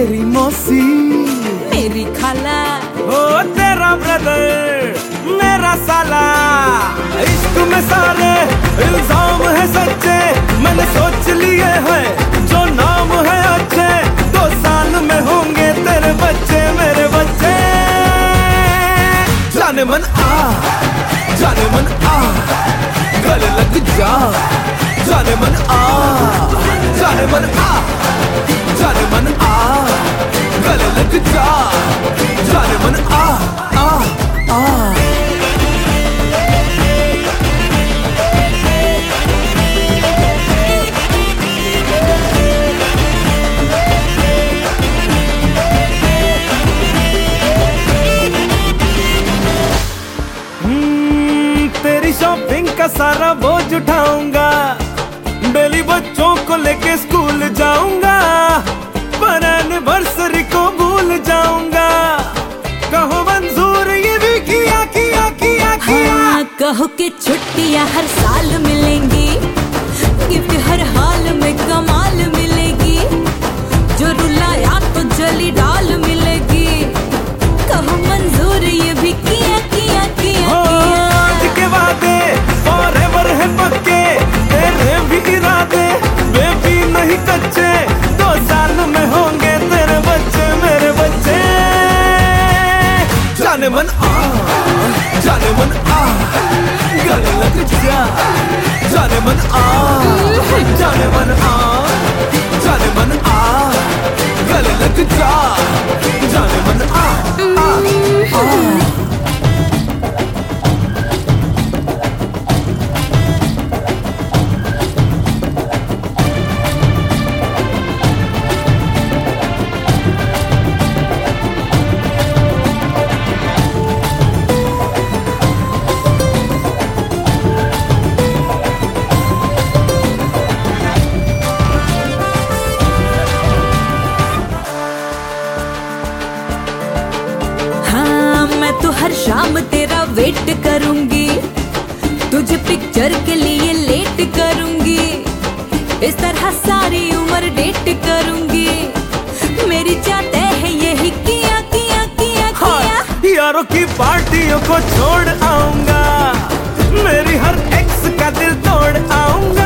तेरी मौसी, मेरी खाला, ओ तेरा ब्रदर, मेरा साला। इश्क में सारे इल्जाम है सच्चे, मैंने सोच लिए हैं जो नाम है अच्छे। 2 साल में होंगे तेरे बच्चे, मेरे बच्चे। जाने मन आ, जाने मन आ, गले लग जा। जाने मन आ, जाने मन आ, जाने मन आ, गले लग जा। जाने मन आ, आ, आ। तेरी शॉपिंग का सारा बोझ उठाऊंगा, डेली बच्चों को लेके स्कूल जाऊंगा, पर एनिवर्सरी को भूल जाऊंगा। कहो मंजूर ये भी किया किया किया किया। हाँ, कहो कि छुट्टियां हर साल मिलेंगी, गिफ्ट हर हाल में कमाल मिलेगी, जो रुलाया तो जली डाल मिलेगी। कहो मंजूर ये भी किया किया किया किया। आज के वादे फॉरएवर है पक्के, तेरे भी इरादे बेबी नहीं कच्चे। 2 साल में होंगे तेरे बच्चे, मेरे बच्चे। जाने मन आ, जाने मन आ, गले लग जा। जाने मन आ, जाने मन आ, जाने मन आ, गले लग जा। जाने मन आ, आ, आ। तो हर शाम तेरा वेट करूंगी, तुझे पिक्चर के लिए लेट करूंगी, इस तरह सारी उम्र डेट करूंगी। मेरी चाहते है यही किया किया किया किया। यारों की पार्टियों को छोड़ आऊंगा, मेरी हर एक्स का दिल तोड़ आऊंगा।